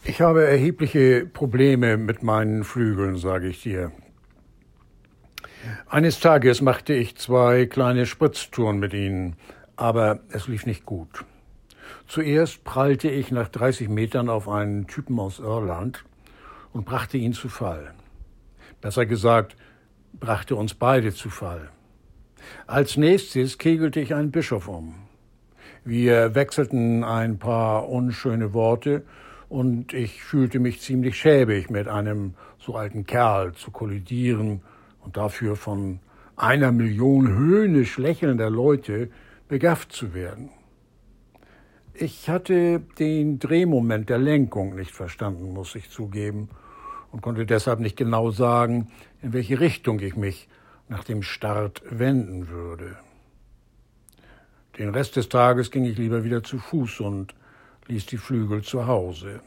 Ich habe erhebliche Probleme mit meinen Flügeln, sage ich dir. Eines Tages machte ich 2 kleine Spritztouren mit ihnen, aber es lief nicht gut. Zuerst prallte ich nach 30 Metern auf einen Typen aus Irland und brachte ihn zu Fall. Besser gesagt, brachte uns beide zu Fall. Als nächstes kegelte ich einen Bischof um. Wir wechselten ein paar unschöne Worte und ich fühlte mich ziemlich schäbig, mit einem so alten Kerl zu kollidieren und dafür von 1 Million höhnisch lächelnder Leute begafft zu werden. Ich hatte den Drehmoment der Lenkung nicht verstanden, muss ich zugeben, und konnte deshalb nicht genau sagen, in welche Richtung ich mich nach dem Start wenden würde. Den Rest des Tages ging ich lieber wieder zu Fuß und ließ die Flügel zu Hause.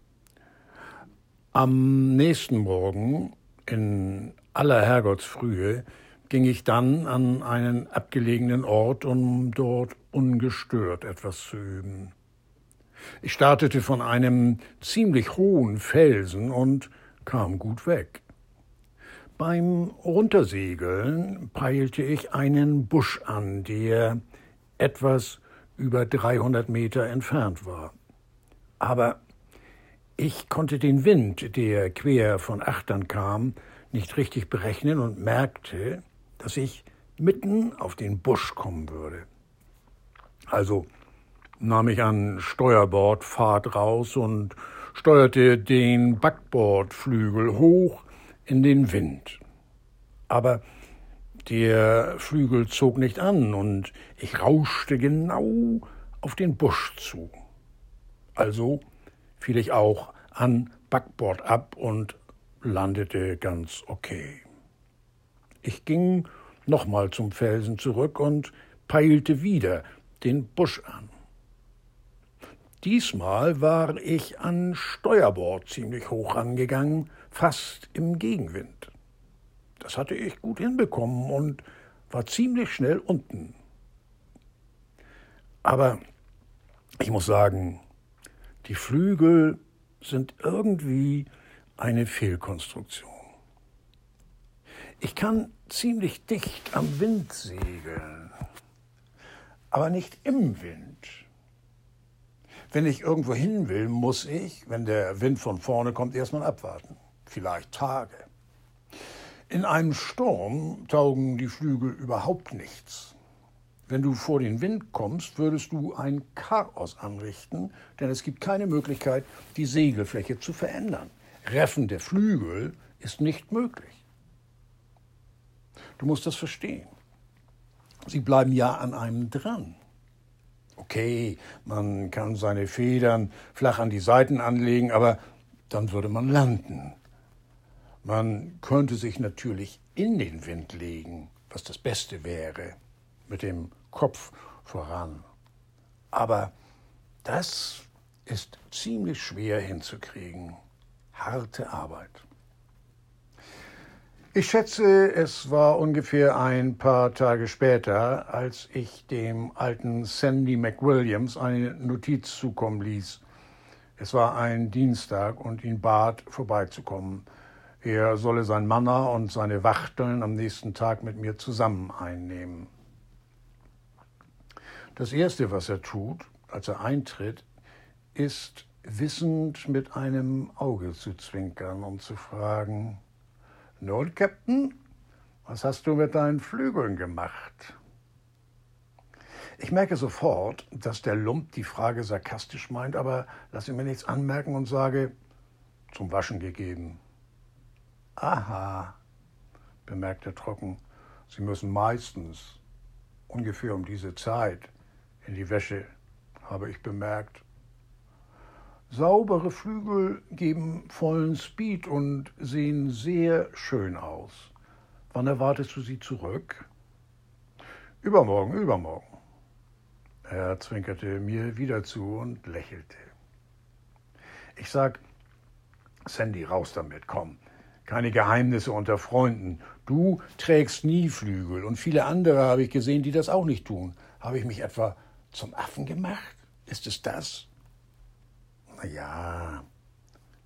Am nächsten Morgen, in aller Herrgottsfrühe, ging ich dann an einen abgelegenen Ort, um dort ungestört etwas zu üben. Ich startete von einem ziemlich hohen Felsen und kam gut weg. Beim Runtersegeln peilte ich einen Busch an, der etwas über 300 Meter entfernt war. Aber ich konnte den Wind, der quer von Achtern kam, nicht richtig berechnen und merkte, dass ich mitten auf den Busch kommen würde. Also nahm ich an Steuerbordfahrt raus und steuerte den Backbordflügel hoch in den Wind. Aber der Flügel zog nicht an und ich rauschte genau auf den Busch zu. Also fiel ich auch an Backbord ab und landete ganz okay. Ich ging nochmal zum Felsen zurück und peilte wieder den Busch an. Diesmal war ich an Steuerbord ziemlich hoch angegangen, fast im Gegenwind. Das hatte ich gut hinbekommen und war ziemlich schnell unten. Aber ich muss sagen, die Flügel sind irgendwie eine Fehlkonstruktion. Ich kann ziemlich dicht am Wind segeln, aber nicht im Wind. Wenn ich irgendwo hin will, muss ich, wenn der Wind von vorne kommt, erstmal abwarten. Vielleicht Tage. In einem Sturm taugen die Flügel überhaupt nichts. Wenn du vor den Wind kommst, würdest du ein Chaos anrichten, denn es gibt keine Möglichkeit, die Segelfläche zu verändern. Reffen der Flügel ist nicht möglich. Du musst das verstehen. Sie bleiben ja an einem dran. Okay, man kann seine Federn flach an die Seiten anlegen, aber dann würde man landen. Man könnte sich natürlich in den Wind legen, was das Beste wäre, mit dem Kopf voran. Aber das ist ziemlich schwer hinzukriegen. Harte Arbeit. Ich schätze, es war ungefähr ein paar Tage später, als ich dem alten Sandy McWilliams eine Notiz zukommen ließ. Es war ein Dienstag und ihn bat, vorbeizukommen. Er solle sein Manna und seine Wachteln am nächsten Tag mit mir zusammen einnehmen. Das Erste, was er tut, als er eintritt, ist wissend mit einem Auge zu zwinkern und zu fragen: »Nun, Captain, was hast du mit deinen Flügeln gemacht?« Ich merke sofort, dass der Lump die Frage sarkastisch meint, aber lasse mir nichts anmerken und sage: »Zum Waschen gegeben.« »Aha«, bemerkt er trocken, »Sie müssen meistens ungefähr um diese Zeit in die Wäsche, habe ich bemerkt. Saubere Flügel geben vollen Speed und sehen sehr schön aus. Wann erwartest du sie zurück?« »Übermorgen.« Er zwinkerte mir wieder zu und lächelte. Ich sag: »Sandy, raus damit, komm. Keine Geheimnisse unter Freunden. Du trägst nie Flügel und viele andere habe ich gesehen, die das auch nicht tun. Habe ich mich etwa zum Affen gemacht? Ist es das?« »Na ja«,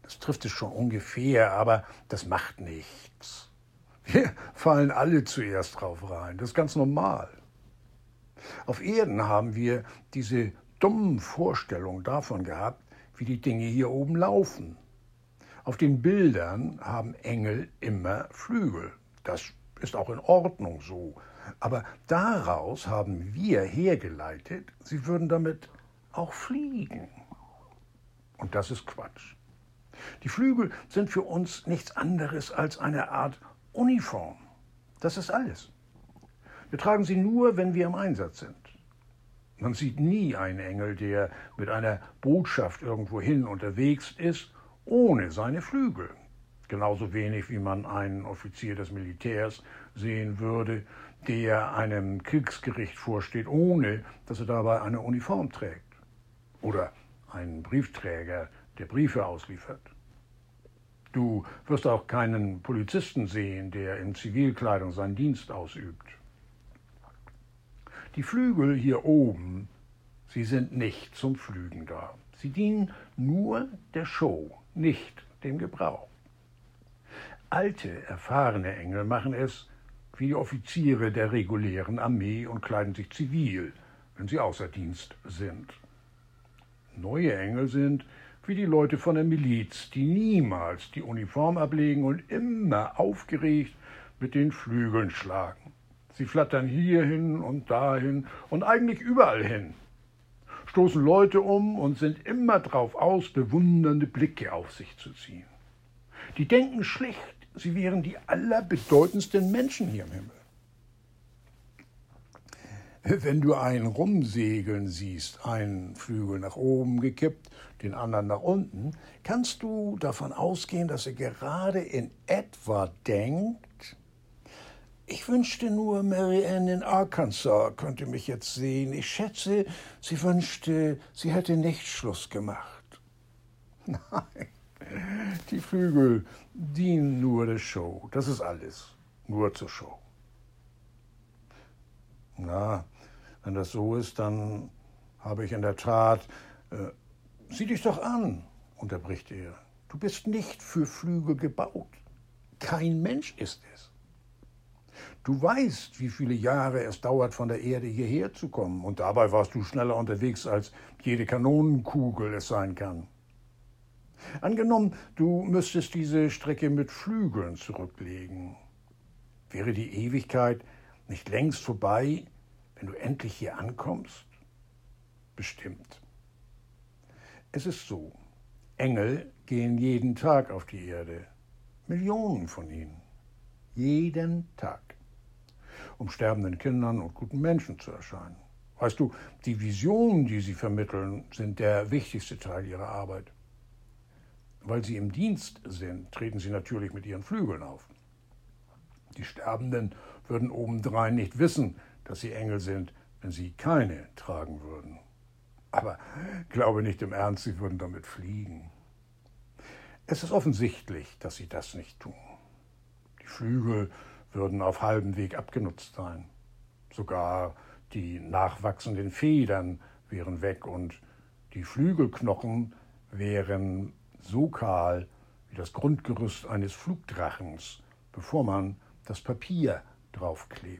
Das trifft es schon ungefähr, aber das macht nichts. Wir fallen alle zuerst drauf rein, das ist ganz normal. Auf Erden haben wir diese dummen Vorstellungen davon gehabt, wie die Dinge hier oben laufen. Auf den Bildern haben Engel immer Flügel. Das ist auch in Ordnung so. Aber daraus haben wir hergeleitet, sie würden damit auch fliegen. Und das ist Quatsch. Die Flügel sind für uns nichts anderes als eine Art Uniform. Das ist alles. Wir tragen sie nur, wenn wir im Einsatz sind. Man sieht nie einen Engel, der mit einer Botschaft irgendwohin unterwegs ist, ohne seine Flügel. Genauso wenig, wie man einen Offizier des Militärs sehen würde, der einem Kriegsgericht vorsteht, ohne dass er dabei eine Uniform trägt. Oder einen Briefträger, der Briefe ausliefert. Du wirst auch keinen Polizisten sehen, der in Zivilkleidung seinen Dienst ausübt. Die Flügel hier oben, sie sind nicht zum Flügen da. Sie dienen nur der Show, nicht dem Gebrauch. Alte, erfahrene Engel machen es wie die Offiziere der regulären Armee und kleiden sich zivil, wenn sie außer Dienst sind. Neue Engel sind wie die Leute von der Miliz, die niemals die Uniform ablegen und immer aufgeregt mit den Flügeln schlagen. Sie flattern hierhin und dahin und eigentlich überall hin, stoßen Leute um und sind immer drauf aus, bewundernde Blicke auf sich zu ziehen. Die denken schlicht, sie wären die allerbedeutendsten Menschen hier im Himmel. Wenn du einen rumsegeln siehst, einen Flügel nach oben gekippt, den anderen nach unten, kannst du davon ausgehen, dass er gerade in etwa denkt: Ich wünschte nur, Mary Ann in Arkansas könnte mich jetzt sehen. Ich schätze, sie wünschte, sie hätte nicht Schluss gemacht. Nein, die Flügel dienen nur der Show. Das ist alles. Nur zur Show. Na, wenn das so ist, dann habe ich in der Tat... Sieh dich doch an, unterbricht er. Du bist nicht für Flügel gebaut. Kein Mensch ist es. Du weißt, wie viele Jahre es dauert, von der Erde hierher zu kommen. Und dabei warst du schneller unterwegs, als jede Kanonenkugel es sein kann. Angenommen, du müsstest diese Strecke mit Flügeln zurücklegen. Wäre die Ewigkeit nicht längst vorbei, wenn du endlich hier ankommst? Bestimmt. Es ist so, Engel gehen jeden Tag auf die Erde. Millionen von ihnen. Jeden Tag. Um sterbenden Kindern und guten Menschen zu erscheinen. Weißt du, die Visionen, die sie vermitteln, sind der wichtigste Teil ihrer Arbeit. Weil sie im Dienst sind, treten sie natürlich mit ihren Flügeln auf. Die Sterbenden würden obendrein nicht wissen, dass sie Engel sind, wenn sie keine tragen würden. Aber glaube nicht im Ernst, sie würden damit fliegen. Es ist offensichtlich, dass sie das nicht tun. Die Flügel würden auf halbem Weg abgenutzt sein. Sogar die nachwachsenden Federn wären weg und die Flügelknochen wären so kahl wie das Grundgerüst eines Flugdrachens, bevor man das Papier draufklebt.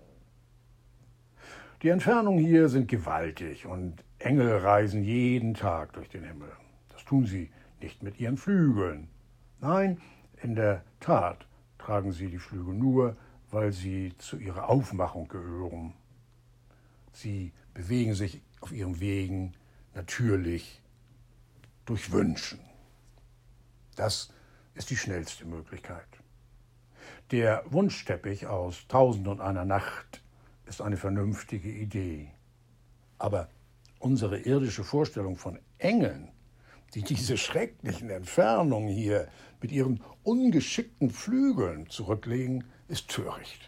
Die Entfernungen hier sind gewaltig und Engel reisen jeden Tag durch den Himmel. Das tun sie nicht mit ihren Flügeln. Nein, in der Tat tragen sie die Flügel nur, weil sie zu ihrer Aufmachung gehören. Sie bewegen sich auf ihren Wegen natürlich durch Wünschen. Das ist die schnellste Möglichkeit. Der Wunschteppich aus 1001 Nacht ist eine vernünftige Idee. Aber unsere irdische Vorstellung von Engeln, die diese schrecklichen Entfernungen hier mit ihren ungeschickten Flügeln zurücklegen, ist töricht.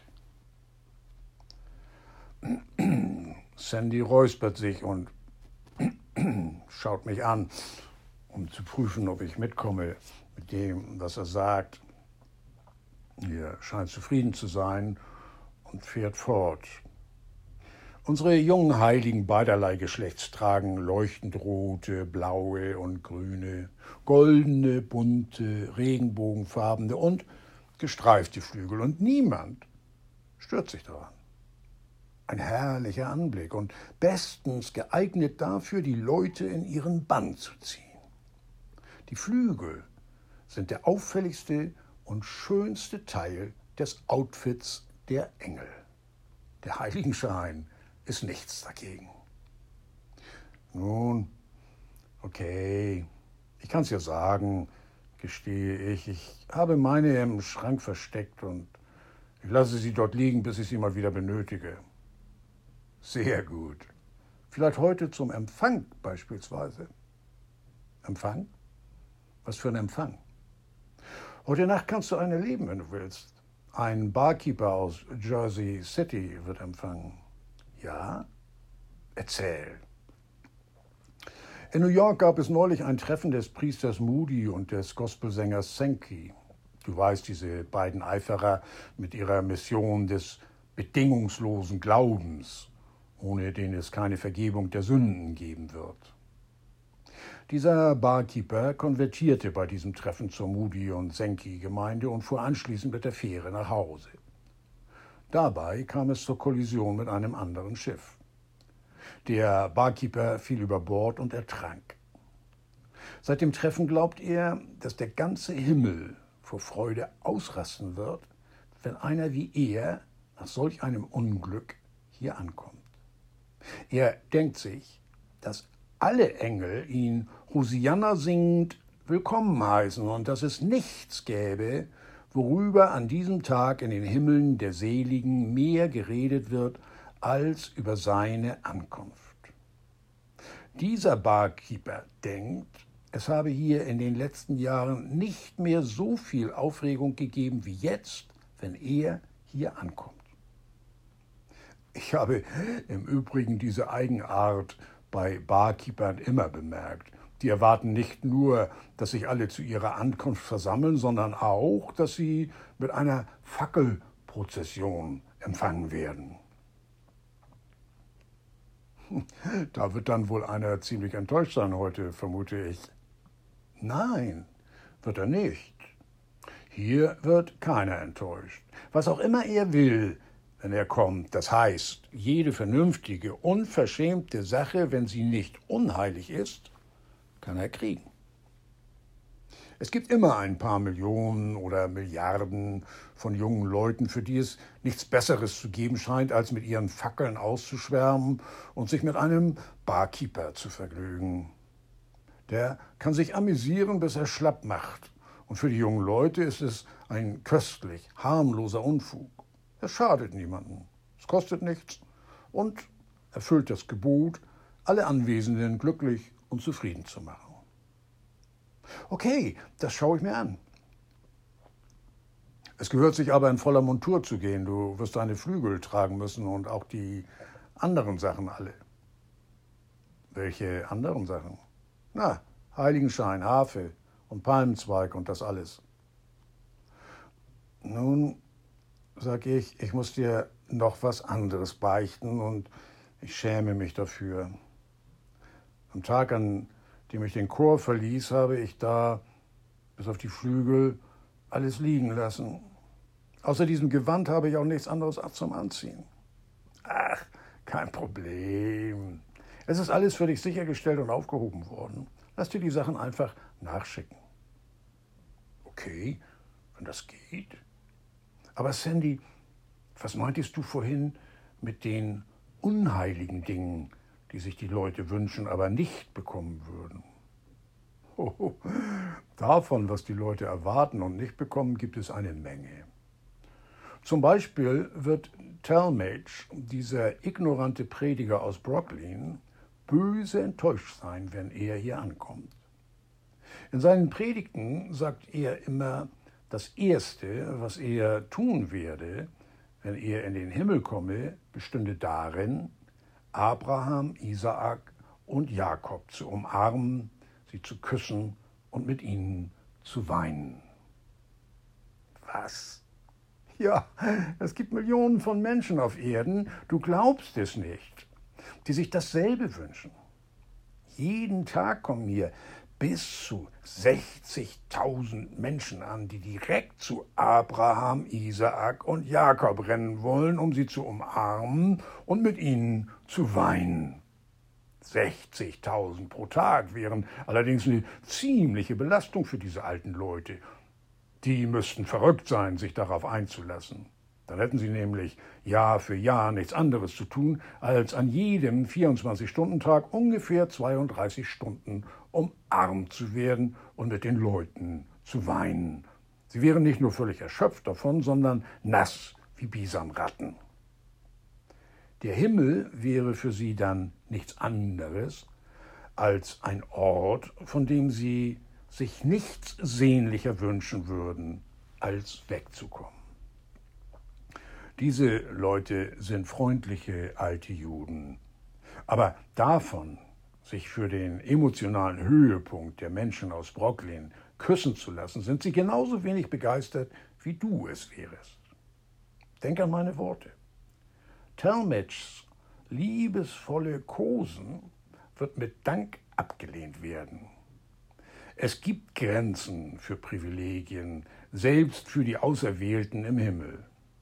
Sandy räuspert sich und schaut mich an, um zu prüfen, ob ich mitkomme mit dem, was er sagt. Er scheint zufrieden zu sein und fährt fort. Unsere jungen Heiligen beiderlei Geschlechts tragen leuchtend rote, blaue und grüne, goldene, bunte, regenbogenfarbene und gestreifte Flügel, und niemand stört sich daran. Ein herrlicher Anblick und bestens geeignet dafür, die Leute in ihren Bann zu ziehen. Die Flügel sind der auffälligste und schönste Teil des Outfits der Engel. Der Heiligenschein ist nichts dagegen. Nun, okay, ich kann's ja sagen, gestehe ich. Ich habe meine im Schrank versteckt und ich lasse sie dort liegen, bis ich sie mal wieder benötige. Sehr gut. Vielleicht heute zum Empfang beispielsweise. Empfang? Was für ein Empfang? Heute Nacht kannst du einen erleben, wenn du willst. Ein Barkeeper aus Jersey City wird empfangen. Ja? Erzähl. In New York gab es neulich ein Treffen des Priesters Moody und des Gospelsängers Sankey. Du weißt, diese beiden Eiferer mit ihrer Mission des bedingungslosen Glaubens, ohne den es keine Vergebung der Sünden geben wird. Dieser Barkeeper konvertierte bei diesem Treffen zur Moody- und Sankey-Gemeinde und fuhr anschließend mit der Fähre nach Hause. Dabei kam es zur Kollision mit einem anderen Schiff. Der Barkeeper fiel über Bord und ertrank. Seit dem Treffen glaubt er, dass der ganze Himmel vor Freude ausrasten wird, wenn einer wie er nach solch einem Unglück hier ankommt. Er denkt sich, dass alle Engel ihn Hosianna singend willkommen heißen und dass es nichts gäbe, worüber an diesem Tag in den Himmeln der Seligen mehr geredet wird als über seine Ankunft. Dieser Barkeeper denkt, es habe hier in den letzten Jahren nicht mehr so viel Aufregung gegeben wie jetzt, wenn er hier ankommt. Ich habe im Übrigen diese Eigenart bei Barkeepern immer bemerkt. Die erwarten nicht nur, dass sich alle zu ihrer Ankunft versammeln, sondern auch, dass sie mit einer Fackelprozession empfangen werden. Da wird dann wohl einer ziemlich enttäuscht sein heute, vermute ich. Nein, wird er nicht. Hier wird keiner enttäuscht. Was auch immer er will, wenn er kommt, das heißt, jede vernünftige, unverschämte Sache, wenn sie nicht unheilig ist, kann er kriegen. Es gibt immer ein paar Millionen oder Milliarden von jungen Leuten, für die es nichts Besseres zu geben scheint, als mit ihren Fackeln auszuschwärmen und sich mit einem Barkeeper zu vergnügen. Der kann sich amüsieren, bis er schlapp macht. Und für die jungen Leute ist es ein köstlich harmloser Unfug. Es schadet niemandem, es kostet nichts und erfüllt das Gebot, alle Anwesenden glücklich und zufrieden zu machen. Okay, das schaue ich mir an. Es gehört sich aber in voller Montur zu gehen. Du wirst deine Flügel tragen müssen und auch die anderen Sachen alle. Welche anderen Sachen? Na, Heiligenschein, Harfe und Palmenzweig und das alles. Nun, sag ich muss dir noch was anderes beichten und ich schäme mich dafür. Am Tag, an dem ich den Chor verließ, habe ich da, bis auf die Flügel, alles liegen lassen. Außer diesem Gewand habe ich auch nichts anderes zum Anziehen. Ach, kein Problem. Es ist alles für dich sichergestellt und aufgehoben worden. Lass dir die Sachen einfach nachschicken. Okay, wenn das geht. Aber Sandy, was meintest du vorhin mit den unheiligen Dingen, die sich die Leute wünschen, aber nicht bekommen würden? Oh, davon, was die Leute erwarten und nicht bekommen, gibt es eine Menge. Zum Beispiel wird Talmage, dieser ignorante Prediger aus Brooklyn, böse enttäuscht sein, wenn er hier ankommt. In seinen Predigten sagt er immer, das Erste, was er tun werde, wenn er in den Himmel komme, bestünde darin, Abraham, Isaak und Jakob zu umarmen, sie zu küssen und mit ihnen zu weinen. Was? Ja, es gibt Millionen von Menschen auf Erden, du glaubst es nicht, die sich dasselbe wünschen. Jeden Tag kommen hier bis zu 60.000 Menschen an, die direkt zu Abraham, Isaak und Jakob rennen wollen, um sie zu umarmen und mit ihnen zu weinen. 60.000 pro Tag wären allerdings eine ziemliche Belastung für diese alten Leute. Die müssten verrückt sein, sich darauf einzulassen. Dann hätten sie nämlich Jahr für Jahr nichts anderes zu tun, als an jedem 24-Stunden-Tag ungefähr 32 Stunden umarmt zu werden und mit den Leuten zu weinen. Sie wären nicht nur völlig erschöpft davon, sondern nass wie Bisonratten. Der Himmel wäre für sie dann nichts anderes als ein Ort, von dem sie sich nichts sehnlicher wünschen würden, als wegzukommen. Diese Leute sind freundliche alte Juden. Aber davon, sich für den emotionalen Höhepunkt der Menschen aus Brooklyn küssen zu lassen, sind sie genauso wenig begeistert, wie du es wärst. Denk an meine Worte. Talmadges liebesvolle Kosen wird mit Dank abgelehnt werden. Es gibt Grenzen für Privilegien, selbst für die Auserwählten im Himmel.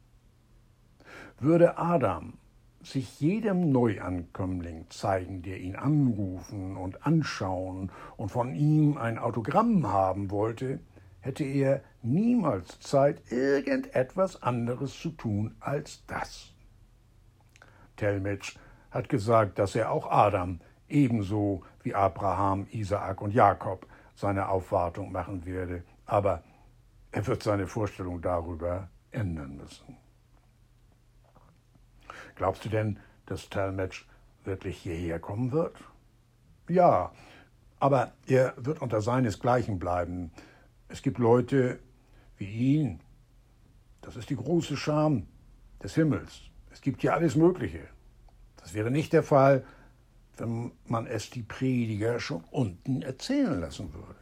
Würde Adam sich jedem Neuankömmling zeigen, der ihn anrufen und anschauen und von ihm ein Autogramm haben wollte, hätte er niemals Zeit, irgendetwas anderes zu tun als das. Talmadge hat gesagt, dass er auch Adam ebenso wie Abraham, Isaak und Jakob seine Aufwartung machen werde, aber er wird seine Vorstellung darüber ändern müssen. Glaubst du denn, dass Talmadge wirklich hierher kommen wird? Ja, aber er wird unter seinesgleichen bleiben. Es gibt Leute wie ihn. Das ist die große Scham des Himmels. Es gibt hier alles Mögliche. Das wäre nicht der Fall, wenn man es die Prediger schon unten erzählen lassen würde.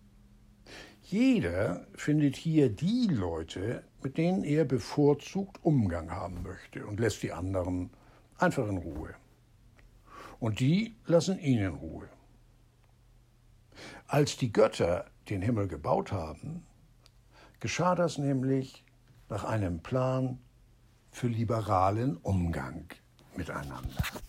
Jeder findet hier die Leute, mit denen er bevorzugt Umgang haben möchte und lässt die anderen einfach in Ruhe. Und die lassen ihn in Ruhe. Als die Götter den Himmel gebaut haben, geschah das nämlich nach einem Plan für liberalen Umgang miteinander.